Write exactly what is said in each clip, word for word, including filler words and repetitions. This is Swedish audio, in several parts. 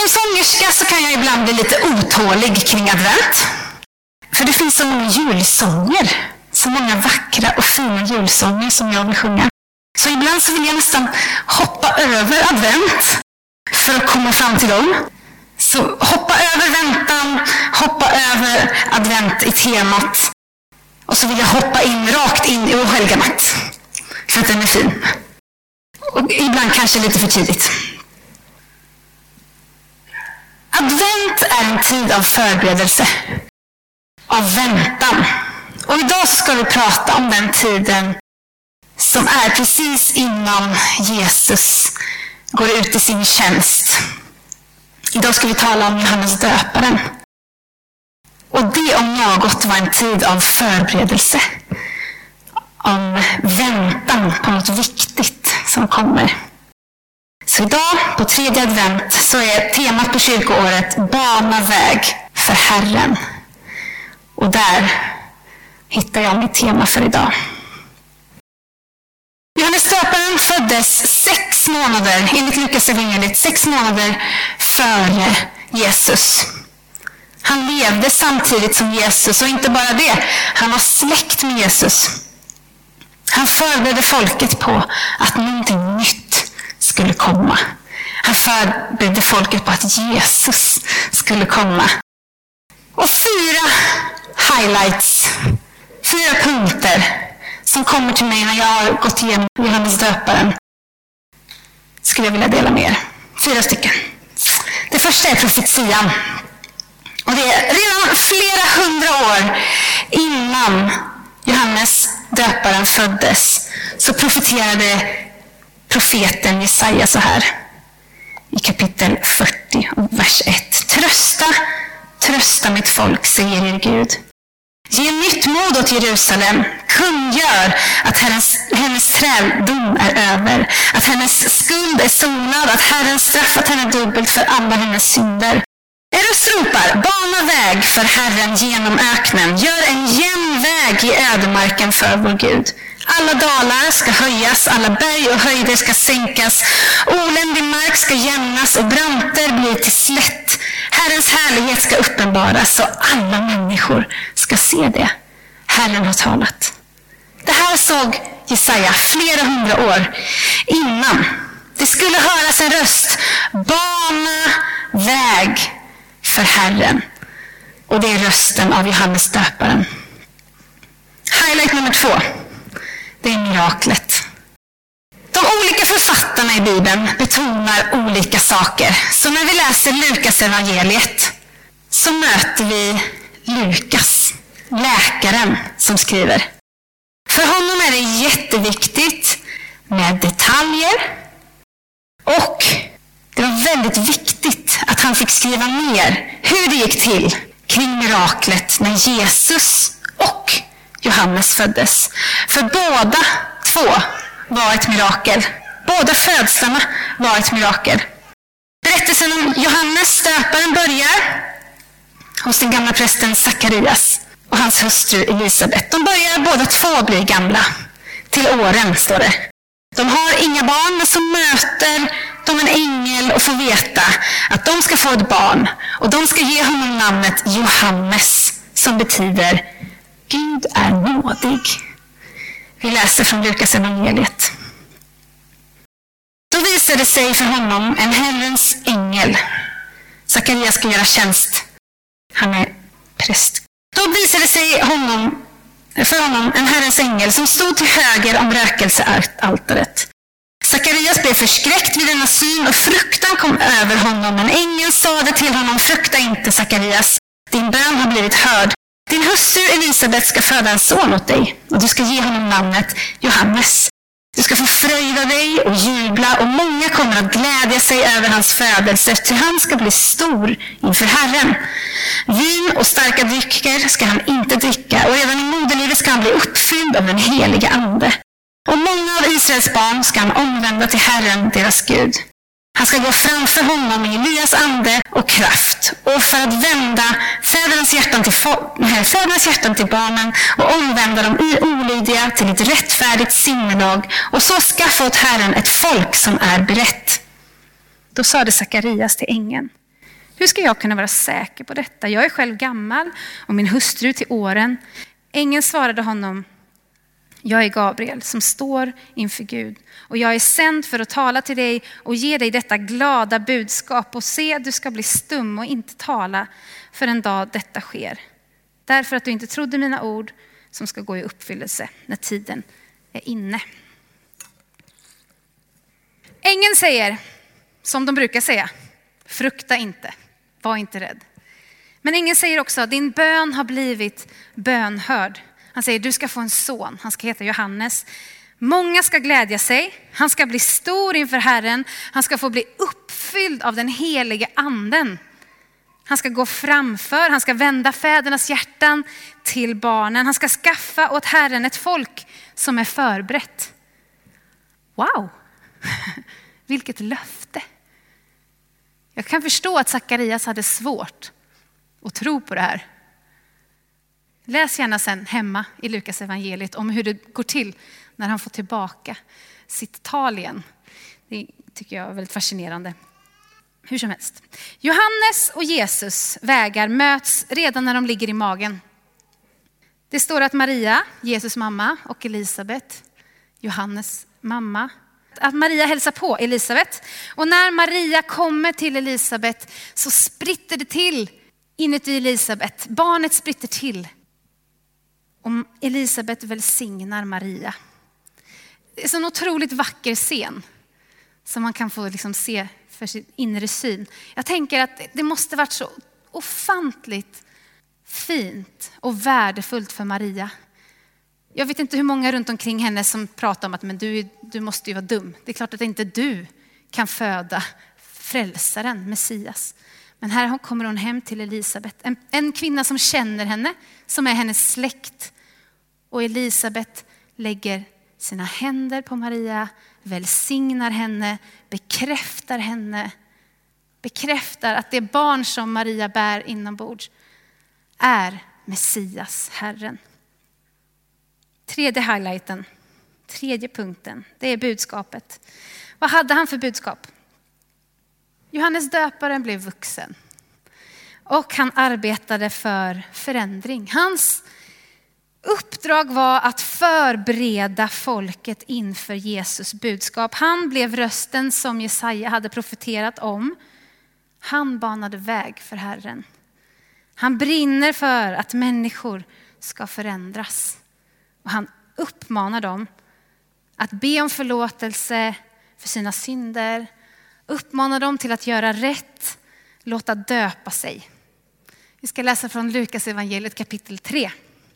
som sångerska så kan jag ibland bli lite otålig kring advent. För det finns så många julsånger, så många vackra och fina julsånger som jag vill sjunga. Så ibland så vill jag nästan hoppa över advent för att komma fram till dem. Så hoppa över väntan, hoppa över advent i temat. Och så vill jag hoppa in rakt in i ohelga natt. För att den är fin. Och ibland kanske lite för tidigt. Advent är en tid av förberedelse. Av väntan. Och idag så ska vi prata om den tiden som är precis innan Jesus går ut i sin tjänst. Idag ska vi tala om Johannes döparen. Och det om något var en tid av förberedelse. Om väntan på något viktigt som kommer. Så idag på tredje advent så är temat på kyrkoåret bana väg för Herren. Och där hittar jag mitt tema för idag. Johannes döparen föddes sex månader, enligt Lukas evangeliet, sex månader före Jesus. Han levde samtidigt som Jesus, och inte bara det, han var släkt med Jesus. Han förberedde folket på att någonting nytt skulle komma. Han förberedde folket på att Jesus skulle komma. Och fyra highlights, fyra punkter som kommer till mig när jag har gått igenom Johannes döparen skulle jag vilja dela med er. Fyra stycken. Det första är profetian. Och det är redan flera hundra år innan Johannes döparen föddes så profeterade profeten Jesaja så här i kapitel fyrtio och vers ett. Trösta, trösta mitt folk, säger er Gud. Ge nytt mod åt Jerusalem. Kungör att hennes, hennes träldom är över. Att hennes skuld är sonad. Att Herren straffat henne dubbelt för alla hennes synder. Er röst ropar, bana väg för Herren genom öknen. Gör en jämn väg i ödemarken för vår Gud. Alla dalar ska höjas, alla berg och höjder ska sänkas. Oländig mark ska jämnas och branter blir till slätt. Herrens härlighet ska uppenbaras och alla människor ska se det. Herren har talat. Det här såg Jesaja flera hundra år innan. Det skulle höras en röst. Bana väg för Herren. Och det är rösten av Johannes döparen. Highlight nummer två. Det är miraklet. De olika författarna i Bibeln betonar olika saker. Så när vi läser Lukas evangeliet så möter vi Lukas, läkaren, som skriver. För honom är det jätteviktigt med detaljer. Och det var väldigt viktigt att han fick skriva ner hur det gick till kring miraklet när Jesus och Johannes föddes. För båda två var ett mirakel. Båda födslarna var ett mirakel. Berättelsen om Johannes döparen börjar hos den gamla prästen Sakarias och hans hustru Elisabet. De börjar båda två bli gamla. Till åren, står det. De har inga barn, men så möter de en ängel och får veta att de ska få ett barn. Och de ska ge honom namnet Johannes, som betyder Gud är nådig. Vi läser från Lukas evangeliet. Då visade sig för honom en Herrens ängel. Sakarias ska göra tjänst. Han är präst. Då visade sig honom, för honom en Herrens ängel som stod till höger om rökelsealtaret. Sakarias blev förskräckt vid denna syn och fruktan kom över honom. En ängel sade till honom, frukta inte Sakarias. Din bön har blivit hörd. Din hustru Elisabet ska föda en son åt dig och du ska ge honom namnet Johannes. Du ska få fröjda dig och jubla och många kommer att glädja sig över hans födelse till han ska bli stor inför Herren. Vin och starka drycker ska han inte dricka och redan i moderlivet ska han bli uppfylld av den heliga ande. Och många av Israels barn ska han omvända till Herren, deras Gud. Han ska gå framför honom i Elias ande och kraft och för att vända fädernas hjärtan till, nej, fädernas hjärtan till barnen och omvända dem i olydiga till ett rättfärdigt sinnelag och så skaffa åt Herren ett folk som är berett. Då sade Sakarias till ängeln, Hur ska jag kunna vara säker på detta? Jag är själv gammal och min hustru till åren. Ängeln svarade honom: jag är Gabriel som står inför Gud och jag är sänd för att tala till dig och ge dig detta glada budskap. Och se, du ska bli stum och inte tala för en dag detta sker. Därför att du inte trodde mina ord som ska gå i uppfyllelse när tiden är inne. Ängeln säger, som de brukar säga, frukta inte, var inte rädd. Men ängeln säger också, din bön har blivit bönhörd. Han säger, du ska få en son, han ska heta Johannes. Många ska glädja sig, han ska bli stor inför Herren. Han ska få bli uppfylld av den helige anden. Han ska gå framför, han ska vända fädernas hjärtan till barnen. Han ska skaffa åt Herren ett folk som är förberett. Wow, vilket löfte. Jag kan förstå att Sakarias hade svårt att tro på det här. Läs gärna sen hemma i Lukas evangeliet om hur det går till när han får tillbaka sitt tal igen. Det tycker jag är väldigt fascinerande. Hur som helst. Johannes och Jesus vägar möts redan när de ligger i magen. Det står att Maria, Jesus mamma, och Elisabet, Johannes mamma, att Maria hälsar på Elisabet. Och när Maria kommer till Elisabet så spritter det till inuti Elisabet. Barnet spritter till. Och Elisabet välsignar Maria. Det är en otroligt vacker scen som man kan få liksom se för sin inre syn. Jag tänker att det måste varit så ofantligt fint och värdefullt för Maria. Jag vet inte hur många runt omkring henne som pratar om att men du, du måste ju vara dum. Det är klart att inte du kan föda frälsaren, Messias. Men här kommer hon hem till Elisabet. En, en kvinna som känner henne, som är hennes släkt. Och Elisabet lägger sina händer på Maria, välsignar henne, bekräftar henne. Bekräftar att det barn som Maria bär inombords är Messias, Herren. Tredje highlighten, tredje punkten, det är budskapet. Vad hade han för budskap? Johannes döparen blev vuxen och han arbetade för förändring. Hans uppdrag var att förbereda folket inför Jesus budskap. Han blev rösten som Jesaja hade profeterat om. Han banade väg för Herren. Han brinner för att människor ska förändras. Och han uppmanar dem att be om förlåtelse för sina synder. Uppmanar dem till att göra rätt, låta döpa sig. Vi ska läsa från Lukas evangeliet kapitel tre.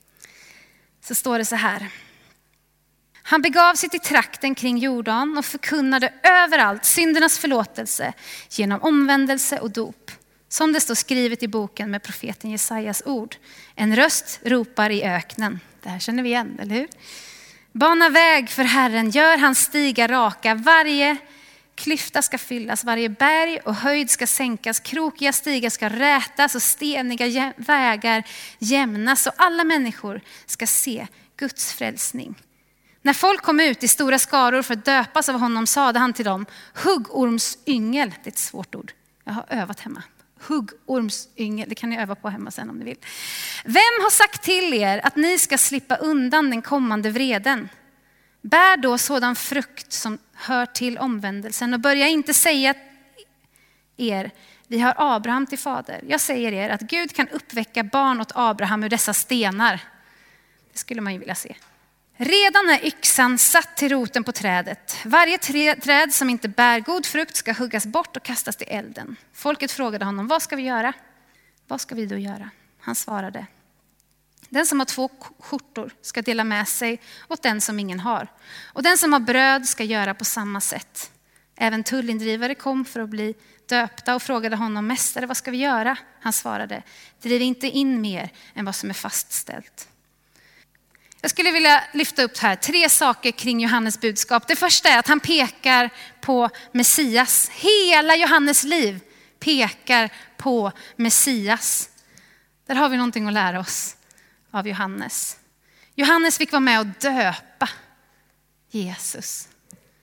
Så står det så här. Han begav sig till trakten kring Jordan och förkunnade överallt syndernas förlåtelse genom omvändelse och dop. Som det står skrivet i boken med profeten Jesajas ord. En röst ropar i öknen. Det här känner vi igen, eller hur? Bana väg för Herren, gör hans stigar raka. Varje klyfta ska fyllas, varje berg och höjd ska sänkas. Krokiga stigar ska rätas och steniga vägar jämnas. Och alla människor ska se Guds frälsning. När folk kom ut i stora skaror för att döpas av honom sade han till dem, huggormsyngel, det är ett svårt ord. Jag har övat hemma. Huggormsyngel, det kan ni öva på hemma sen om ni vill. Vem har sagt till er att ni ska slippa undan den kommande vreden? Bär då sådan frukt som hör till omvändelsen och börja inte säga er, vi har Abraham till fader. Jag säger er att Gud kan uppväcka barn åt Abraham ur dessa stenar. Det skulle man ju vilja se. Redan är yxan satt till roten på trädet. Varje träd som inte bär god frukt ska huggas bort och kastas till elden. Folket frågade honom, vad ska vi göra? Vad ska vi då göra? Han svarade, den som har två skjortor ska dela med sig åt den som ingen har. Och den som har bröd ska göra på samma sätt. Även tullindrivare kom för att bli döpta och frågade honom, mästare, vad ska vi göra? Han svarade, driv inte in mer än vad som är fastställt. Jag skulle vilja lyfta upp här tre saker kring Johannes budskap. Det första är att han pekar på Messias. Hela Johannes liv pekar på Messias. Där har vi någonting att lära oss av Johannes. Johannes fick vara med och döpa Jesus.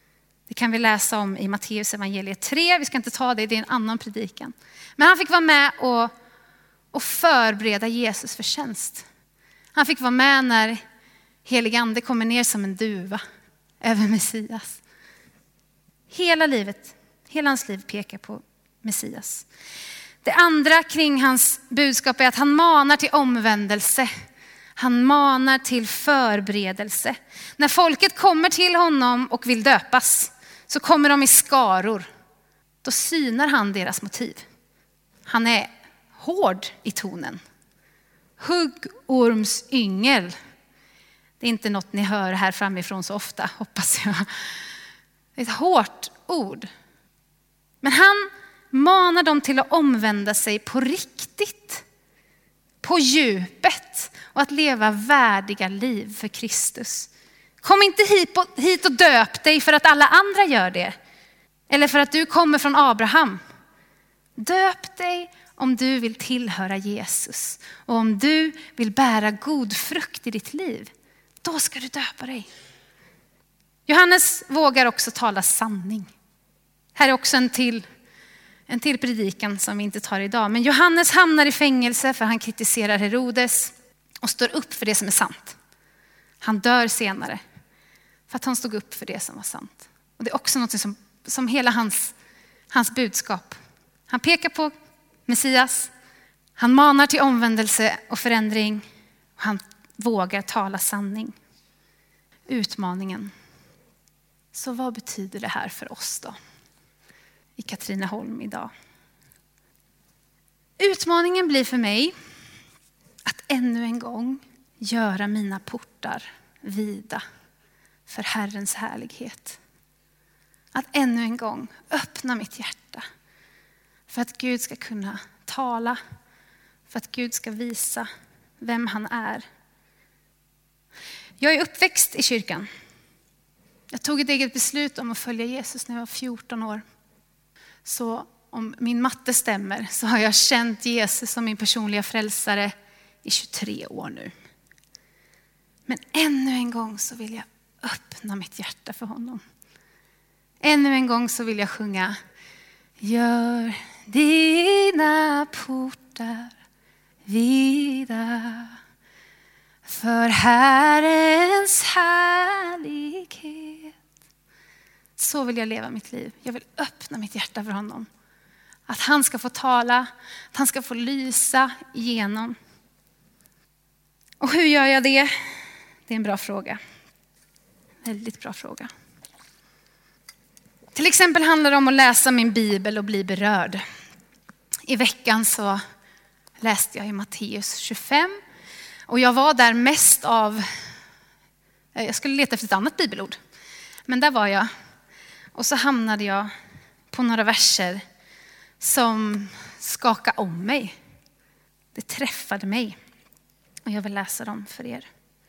Det kan vi läsa om i Matteus evangeliet tre. Vi ska inte ta det, det är en annan predikan. Men han fick vara med och, och förbereda Jesus för tjänst. Han fick vara med när helig ande kommer ner som en duva över Messias. Hela livet, hela hans liv pekar på Messias. Det andra kring hans budskap är att han manar till omvändelse. Han manar till förberedelse. När folket kommer till honom och vill döpas så kommer de i skaror. Då synar han deras motiv. Han är hård i tonen. Huggormsyngel. Det är inte något ni hör här framifrån så ofta, hoppas jag. Det är ett hårt ord. Men han manar dem till att omvända sig på riktigt. På djupet. Och att leva värdiga liv för Kristus. Kom inte hit och, hit och döp dig för att alla andra gör det. Eller för att du kommer från Abraham. Döp dig om du vill tillhöra Jesus. Och om du vill bära god frukt i ditt liv. Då ska du döpa dig. Johannes vågar också tala sanning. Här är också en till, en till predikan som vi inte tar idag. Men Johannes hamnar i fängelse för han kritiserar Herodes. Och står upp för det som är sant. Han dör senare. För att han stod upp för det som var sant. Och det är också något som, som hela hans, hans budskap. Han pekar på Messias. Han manar till omvändelse och förändring. Och han vågar tala sanning. Utmaningen. Så vad betyder det här för oss då? I Katrineholm idag. Utmaningen blir för mig att ännu en gång göra mina portar vida för Herrens härlighet. Att ännu en gång öppna mitt hjärta för att Gud ska kunna tala. För att Gud ska visa vem han är. Jag är uppväxt i kyrkan. Jag tog ett eget beslut om att följa Jesus när jag var fjorton år. Så om min matte stämmer så har jag känt Jesus som min personliga frälsare i tjugotre år nu. Men ännu en gång så vill jag öppna mitt hjärta för honom. Ännu en gång så vill jag sjunga. Gör dina portar vida för Herrens härlighet. Så vill jag leva mitt liv. Jag vill öppna mitt hjärta för honom. Att han ska få tala, att han ska få lysa igenom. Och hur gör jag det? Det är en bra fråga. Väldigt bra fråga. Till exempel handlar det om att läsa min bibel och bli berörd. I veckan så läste jag i Matteus tjugofem. Och jag var där mest av, jag skulle leta efter ett annat bibelord. Men där var jag. Och så hamnade jag på några verser som skakade om mig. Det träffade mig. Och jag vill läsa dem för er.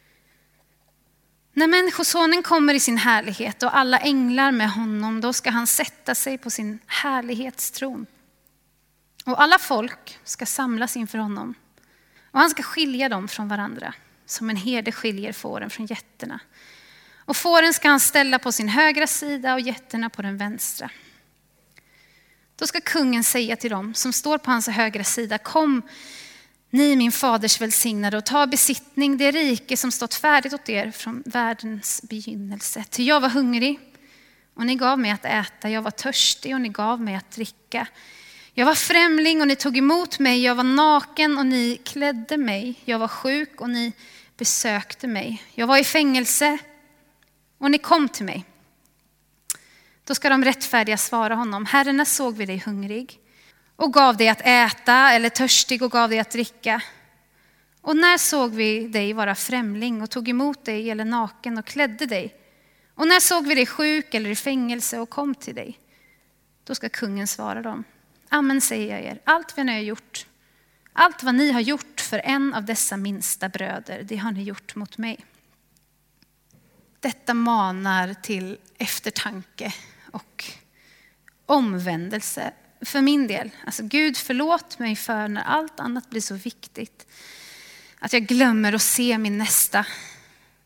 När människosonen kommer i sin härlighet och alla änglar med honom, då ska han sätta sig på sin härlighetstron. Och alla folk ska samlas inför honom. Och han ska skilja dem från varandra, som en herde skiljer fåren från getterna. Och fåren ska han ställa på sin högra sida och getterna på den vänstra. Då ska kungen säga till dem som står på hans högra sida, kom ni min faders välsignade och ta besittning det rike som stått färdigt åt er från världens begynnelse. Ty jag var hungrig och ni gav mig att äta, jag var törstig och ni gav mig att dricka. Jag var främling och ni tog emot mig, jag var naken och ni klädde mig. Jag var sjuk och ni besökte mig. Jag var i fängelse och ni kom till mig. Då ska de rättfärdiga svara honom, Herre, när såg vi dig hungrig och gav dig att äta, eller törstig och gav dig att dricka? Och när såg vi dig vara främling och tog emot dig, eller naken och klädde dig? Och när såg vi dig sjuk eller i fängelse och kom till dig? Då ska kungen svara dem, amen säger jag er, allt vad ni har gjort, allt vad ni har gjort för en av dessa minsta bröder, det har ni gjort mot mig. Detta manar till eftertanke och omvändelse för min del. Alltså Gud, förlåt mig för när allt annat blir så viktigt. Att jag glömmer att se min nästa.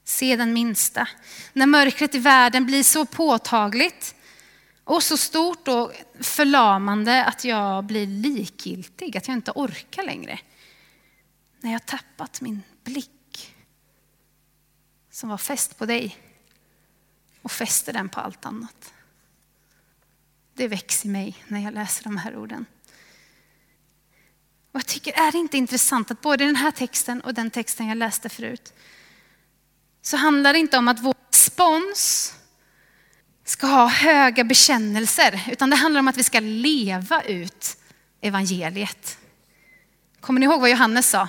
Se den minsta. När mörkret i världen blir så påtagligt och så stort och förlamande att jag blir likgiltig, att jag inte orkar längre. När jag tappat min blick som var fäst på dig och fäster den på allt annat. Det växer i mig när jag läser de här orden. Och jag tycker, är det inte intressant att både den här texten och den texten jag läste förut, så handlar det inte om att vår respons ska ha höga bekännelser, utan det handlar om att vi ska leva ut evangeliet. Kommer ni ihåg vad Johannes sa?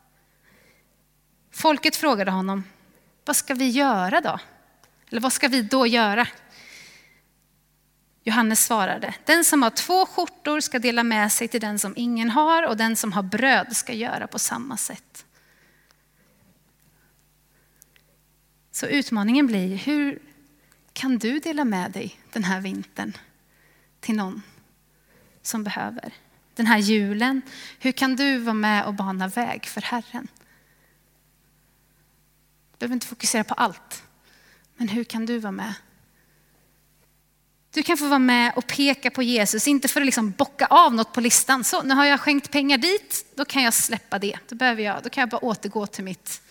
Folket frågade honom, vad ska vi göra då? Eller vad ska vi då göra? Johannes svarade, den som har två skjortor ska dela med sig till den som ingen har, och den som har bröd ska göra på samma sätt. Så utmaningen blir, hur kan du dela med dig den här vintern till någon som behöver? Den här julen, hur kan du vara med och bana väg för Herren? Du behöver inte fokusera på allt, men hur kan du vara med? Du kan få vara med och peka på Jesus, inte för att liksom bocka av något på listan. Så nu har jag skänkt pengar dit, då kan jag släppa det. Då, behöver jag, då kan jag bara återgå till mitt.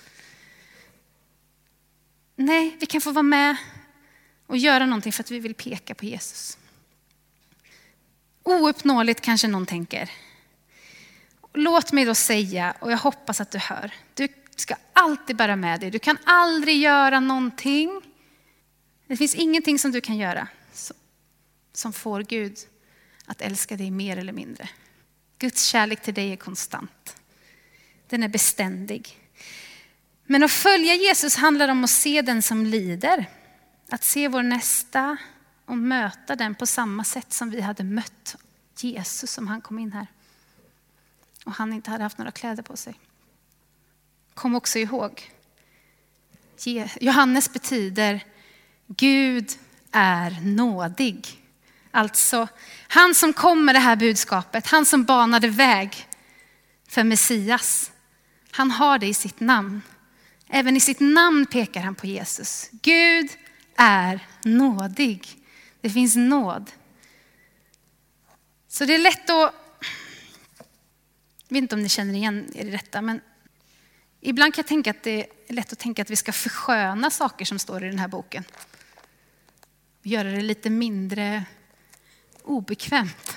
Nej, vi kan få vara med och göra någonting för att vi vill peka på Jesus. Ouppnåeligt kanske någon tänker. Låt mig då säga, och jag hoppas att du hör. Du ska alltid bära med dig. Du kan aldrig göra någonting. Det finns ingenting som du kan göra som får Gud att älska dig mer eller mindre. Guds kärlek till dig är konstant. Den är beständig. Men att följa Jesus handlar om att se den som lider. Att se vår nästa och möta den på samma sätt som vi hade mött Jesus som han kom in här. Och han inte hade haft några kläder på sig. Kom också ihåg. Johannes betyder Gud är nådig. Alltså han som kom med det här budskapet, han som banade väg för Messias. Han har det i sitt namn. Även i sitt namn pekar han på Jesus. Gud är nådig. Det finns nåd. Så det är lätt att, jag vet inte om ni känner igen er i detta, men ibland kan jag tänka att det är lätt att tänka att vi ska försköna saker som står i den här boken. Och göra det lite mindre obekvämt.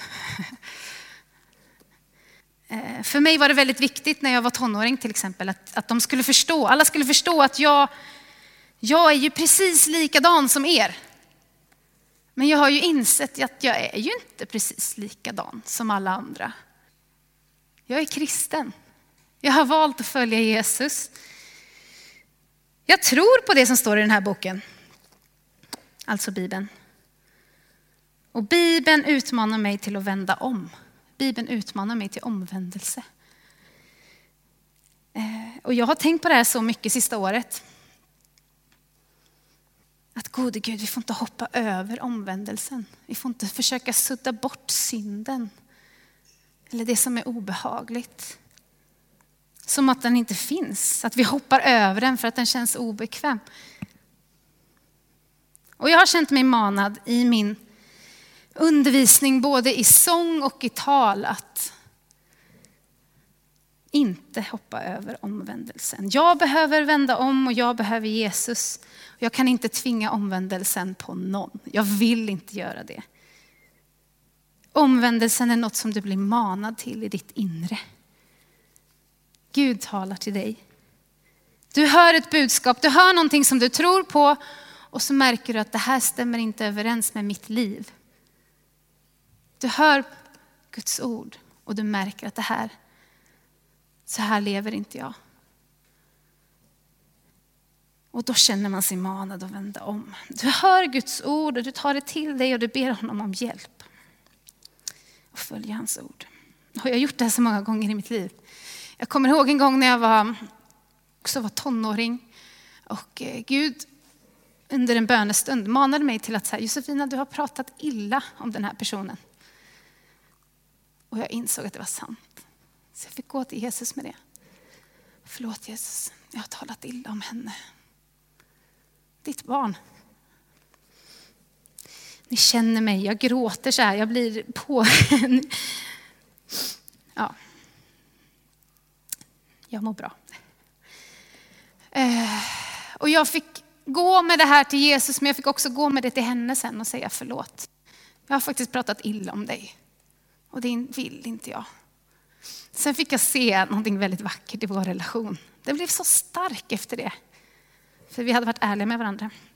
För mig var det väldigt viktigt när jag var tonåring till exempel att, att de skulle förstå, alla skulle förstå att jag, jag är ju precis likadan som er. Men jag har ju insett att jag är ju inte precis likadan som alla andra. Jag är kristen. Jag har valt att följa Jesus. Jag tror på det som står i den här boken. Alltså Bibeln. Och Bibeln utmanar mig till att vända om. Bibeln utmanar mig till omvändelse. Och jag har tänkt på det här så mycket sista året. Att gode Gud, vi får inte hoppa över omvändelsen. Vi får inte försöka sudda bort synden. Eller det som är obehagligt. Som att den inte finns. Att vi hoppar över den för att den känns obekväm. Och jag har känt mig manad i min undervisning både i sång och i tal att inte hoppa över omvändelsen. Jag behöver vända om och jag behöver Jesus. Jag kan inte tvinga omvändelsen på någon. Jag vill inte göra det. Omvändelsen är något som du blir manad till i ditt inre. Gud talar till dig. Du hör ett budskap, du hör någonting som du tror på och så märker du att det här stämmer inte överens med mitt liv. Du hör Guds ord och du märker att det här, så här lever inte jag. Och då känner man sig manad att vända om. Du hör Guds ord och du tar det till dig och du ber honom om hjälp. Och följer hans ord. Och jag har gjort det här så många gånger i mitt liv. Jag kommer ihåg en gång när jag var, också var tonåring. Och Gud under en bönestund manade mig till att säga, Josefina, du har pratat illa om den här personen. Och jag insåg att det var sant. Så jag fick gå till Jesus med det. Förlåt Jesus, jag har talat illa om henne. ditt barn. Ni känner mig, jag gråter så här, jag blir på. Ja. Jag mår bra. Eh, och jag fick gå med det här till Jesus, men jag fick också gå med det till henne sen och säga förlåt. Jag har faktiskt pratat illa om dig. Och det vill inte jag. Sen fick jag se någonting väldigt vackert i vår relation. Den blev så stark efter det. För vi hade varit ärliga med varandra.